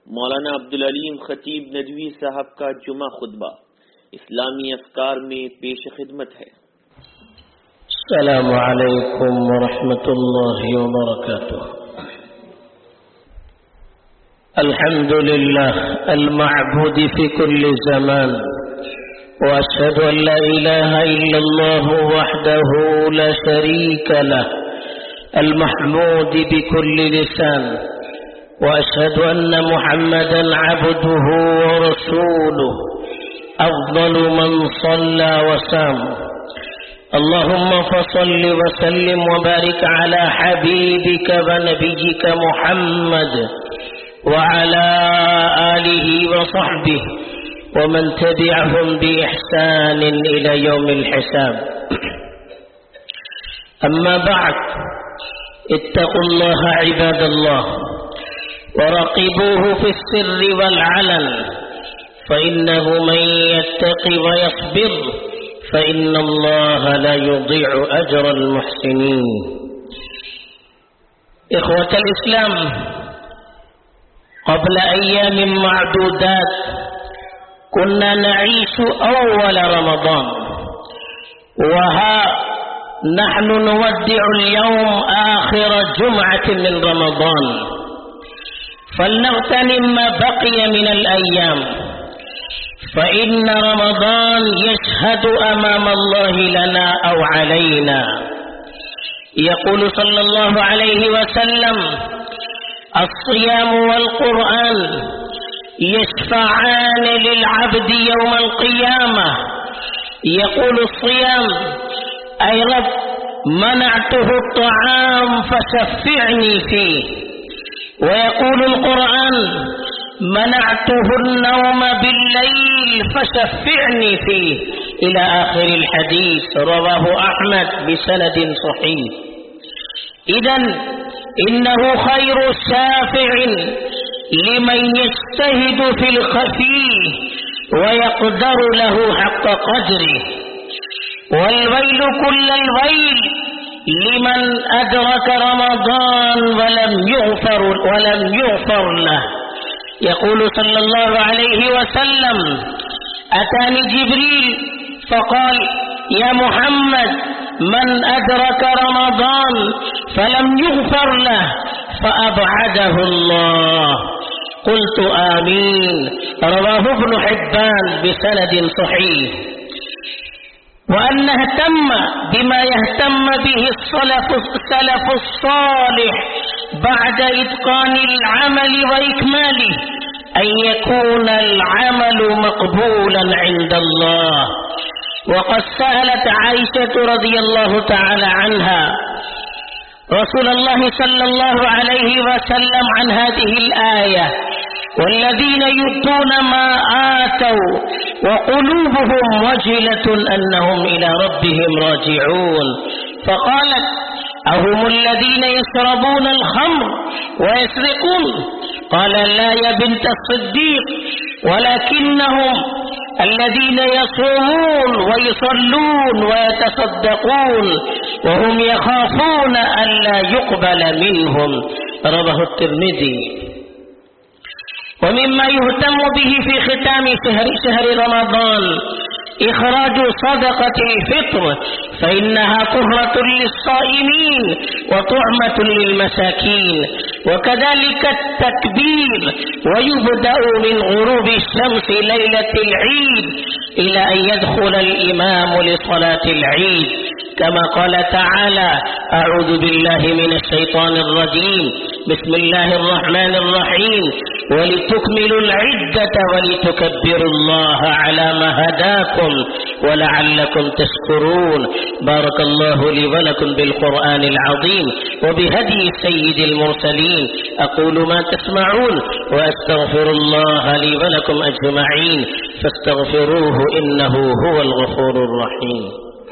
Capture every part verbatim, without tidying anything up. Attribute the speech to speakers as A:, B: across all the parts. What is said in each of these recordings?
A: मौलाना अब्दुल अलीम खतीब नदवी साहब का जुमा खुतबा इस्लामी अफकार में पेश खिदमत है।
B: अस्सलामु अलैकुम व रहमतुल्लाहि व बरकातुह। अल्हम्दुलिल्लाह अल-मअबूद फी कुल्ली ज़मान व अशहदु अन ला इलाहा इल्लल्लाह वहदहु ला शरीका लह अल-महमूद बिकुल्ली लिसान وأشهد أن محمدا عبده ورسوله أفضل من صلى وسام اللهم فصل وسلم وبارك على حبيبك ونبيك محمد وعلى آله وصحبه ومن تبعهم بإحسان إلى يوم الحساب. أما بعد، اتقوا الله عباد الله وراقبوه في السر والعلن فإنه من يتق ويصبر فإن الله لا يضيع أجر المحسنين. إخوة الإسلام، قبل أيام معدودات كنا نعيش أول رمضان، وها نحن نودع اليوم آخر جمعة من رمضان، فلنغتنم ما بقي من الأيام، فإن رمضان يشهد أمام الله لنا أو علينا. يقول صلى الله عليه وسلم: الصيام والقرآن يشفعان للعبد يوم القيامة. يقول الصيام: أي رب منعته الطعام فشفعني فيه. ويقول القرآن: منعته النوم بالليل فشفعني فيه، إلى آخر الحديث، رواه أحمد بسند صحيح. إذن إنه خير شافع لمن يجتهد في الخفي ويقدر له حق قدره، والويل كل الويل لمن أدرك رمضان ولم يغفر ولم يغفر له. يقول صلى الله عليه وسلم: أتاني جبريل فقال: يا محمد، من أدرك رمضان فلم يغفر له فأبعده الله. قلت آمين. رواه ابن حبان بسند صحيح. وأن نهتم بما يهتم به السلف السلف الصالح بعد إتقان العمل وإكماله، أن يكون العمل مقبولا عند الله. وقد سألت عائشة رضي الله تعالى عنها رسول الله صلى الله عليه وسلم عن هذه الآية: والذين يؤتون ما آتوا وقلوبهم وجلة أنهم إلى ربهم راجعون. فقالت: أهم الذين يشربون الخمر ويسرقون؟ قال: لا يا بنت الصديق، ولكنهم الذين يصومون ويصلون ويتصدقون وهم يخافون أن لا يقبل منهم. رواه الترمذي. ومما يهتم به في ختام شهر, شهر رمضان إخراج صدقة الفطر، فإنها طهرة للصائمين وطعمة للمساكين. وكذلك التكبير، ويبدأ من غروب الشمس ليلة العيد إلى أن يدخل الإمام لصلاة العيد، كما قال تعالى: أعوذ بالله من الشيطان الرجيم، بسم الله الرحمن الرحيم، ولتكملوا العدة ولتكبروا الله على ما هداكم ولعلكم تشكرون. بارك الله لي ولكم بالقرآن العظيم وبهدي سيد المرسلين. أقول ما تسمعون وأستغفر الله لي ولكم أجمعين، فاستغفروه إنه هو الغفور الرحيم.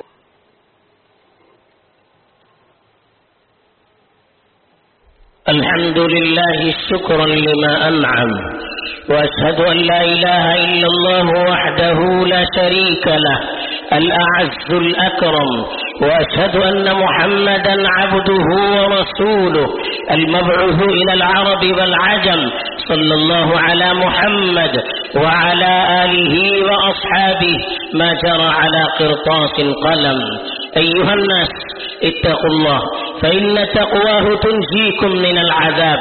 B: الحمد لله شكرا لما أنعم، وأشهد أن لا إله إلا الله وحده لا شريك له الأعز الأكرم، وأشهد أن محمدا عبده ورسوله المبعوث إلى العرب والعجم صلى الله على محمد وعلى آله وأصحابه ما جرى على قرطاس قلم. أيها الناس اتقوا الله، فإن تقواه تنجيكم من العذاب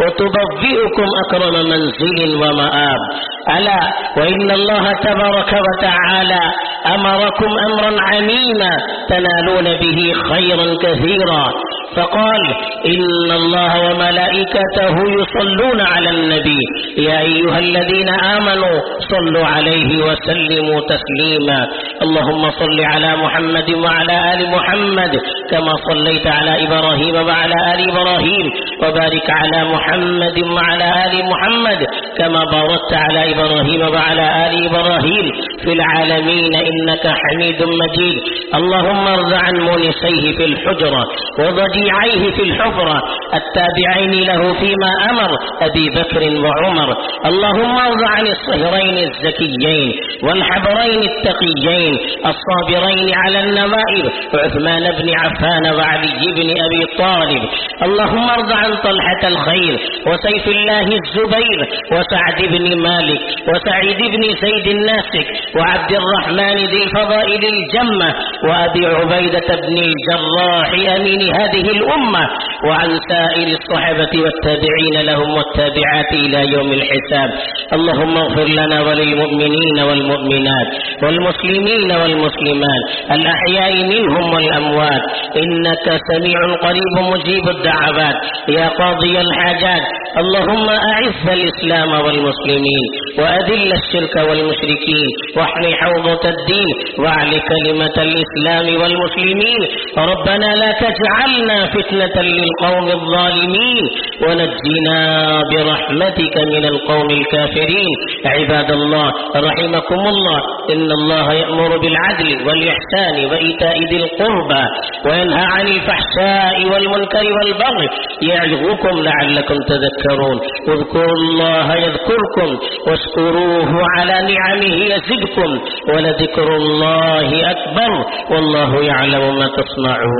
B: وتبوئكم أكرم منزل ومآب. ألا وإن الله تبارك وتعالى أمركم أمرا عميما تنالون به خيرا كثيرا، فقال إن الله وملائكته يصلون على النبي يا أيها الذين آمنوا صلوا عليه وسلموا تسليما. اللهم صل على محمد وعلى آل محمد كما صليت على إبراهيم وعلى آل إبراهيم، وبارك على محمد وعلى آل محمد كما باركت على إبراهيم وعلى آل إبراهيم في العالمين إنك حميد مجيد. اللهم ارض عن مونسيه في الحجرة وضجيعيه في الحفرة التابعين له فيما أمر أبي بكر وعمر. اللهم ارض عن الصهرين الزكيين والحبرين التقيين الصابرين على النوائب عثمان بن عفان وعلي بن أبي طالب. اللهم ارض عن طلحة الخير وسيف الله الزبير وسعد بن مالك وسعيد بن زيد الناسك وعبد الرحمن ذي الفضائل الجمة وأبي عبيدة بن الجراح أمين هذه الأمة، وعن سائر الصحابة والتابعين لهم والتابعات إلى يوم الحساب. اللهم اغفر لنا وللمؤمنين والمؤمنات والمسلمين والمسلمات الأحياء منهم والأموات إنك سميع قريب مجيب الدعوات يا قاضي الحاجات. اللهم أعز الإسلام والمسلمين وأذل الشرك والمشركين واحمي حوضة الدين واعل كلمة الإسلام والمسلمين. ربنا لا تجعلنا فتنة للقوم الظالمين ونجنا برحمتك من القوم الكافرين. عباد الله رحمكم الله، إن الله يأمر بالعدل والإحسان وإيتاء ذي القربى وينهى عن الفحشاء والمنكر والبغي يعظكم لعلكم تذكرون. اذكروا الله يذكركم واشكروه على نعمه يزدكم ولذكر الله أكبر والله يعلم ما تصنعون.